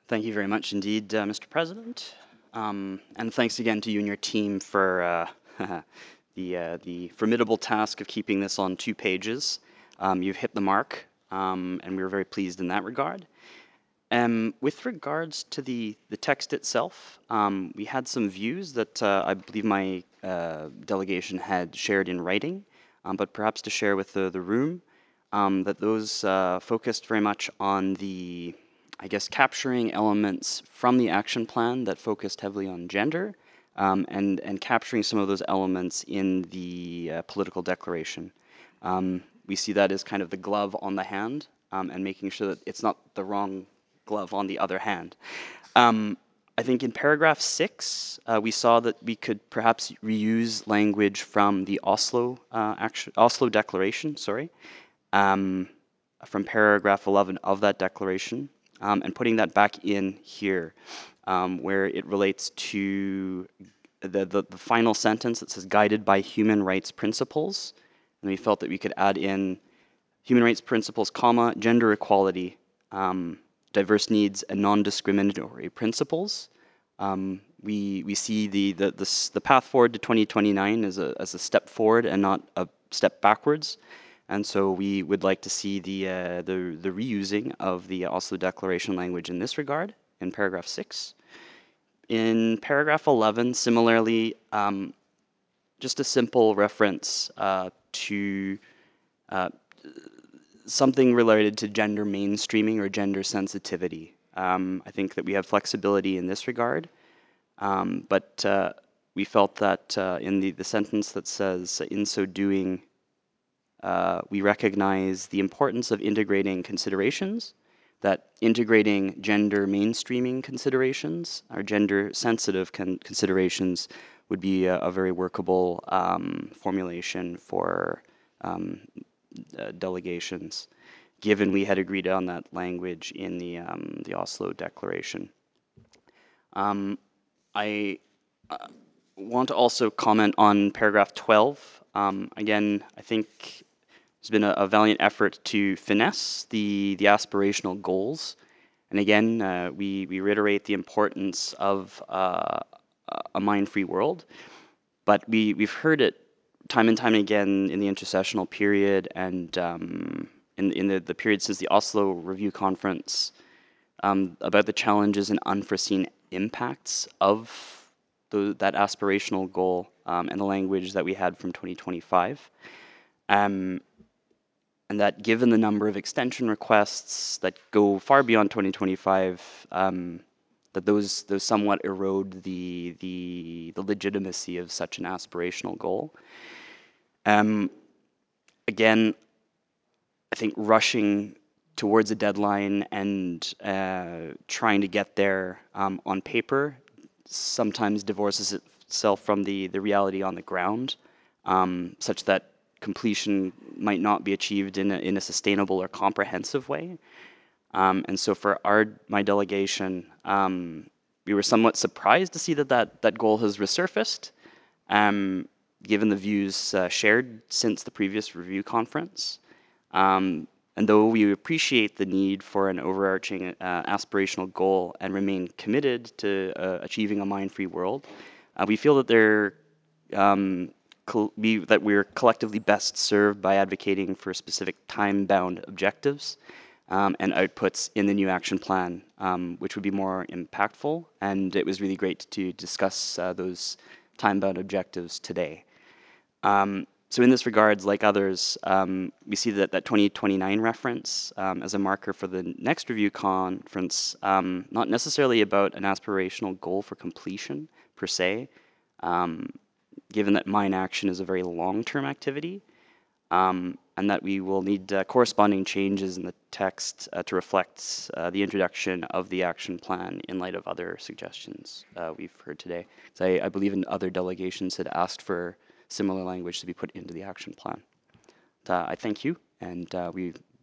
Thank you very much indeed, Mr. President. And thanks again to you and your team for the formidable task of keeping this on 2 pages. You've hit the mark, and we were very pleased in that regard. With regards to the text itself, we had some views that I believe my delegation had shared in writing, but perhaps to share with the room, that those focused very much on the, I guess, capturing elements from the action plan that focused heavily on gender, and capturing some of those elements in the political declaration. We see that as kind of the glove on the hand, and making sure that it's not the wrong glove on the other hand. I think in paragraph 6, we saw that we could perhaps reuse language from the Oslo Declaration, sorry, from paragraph 11 of that declaration, and putting that back in here, where it relates to the final sentence that says guided by human rights principles. And we felt that we could add in human rights principles, comma, gender equality, diverse needs, and non-discriminatory principles. We see the path forward to 2029 as a step forward and not a step backwards. And so we would like to see the reusing of the Oslo Declaration language in this regard in paragraph 6. In paragraph 11, similarly, just a simple reference to something related to gender mainstreaming or gender sensitivity. I think that we have flexibility in this regard, but we felt that in the sentence that says, in so doing, we recognize the importance of integrating considerations, that integrating gender mainstreaming considerations or gender sensitive considerations would be a very workable formulation for delegations, given we had agreed on that language in the Oslo Declaration. I want to also comment on paragraph 12. Again, I think there's been a valiant effort to finesse the aspirational goals. And again, we reiterate the importance of a mine-free world, but we've heard it time and time again in the intercessional period and in the period since the Oslo Review Conference, about the challenges and unforeseen impacts of that aspirational goal, and the language that we had from 2025. And that given the number of extension requests that go far beyond 2025, that those somewhat erode the legitimacy of such an aspirational goal. Again, I think rushing towards a deadline and trying to get there on paper sometimes divorces itself from the reality on the ground, such that completion might not be achieved in a sustainable or comprehensive way. And so for my delegation, we were somewhat surprised to see that goal has resurfaced, given the views shared since the previous review conference. And though we appreciate the need for an overarching aspirational goal and remain committed to achieving a mine-free world, we feel that that we're collectively best served by advocating for specific time-bound objectives and outputs in the new action plan, which would be more impactful. And it was really great to discuss those time-bound objectives today. So in this regards, like others, we see that 2029 reference as a marker for the next review conference, not necessarily about an aspirational goal for completion per se, given that mine action is a very long-term activity, and that we will need corresponding changes in the text to reflect the introduction of the action plan in light of other suggestions we've heard today. So I believe in other delegations had asked for similar language to be put into the action plan. I thank you, and we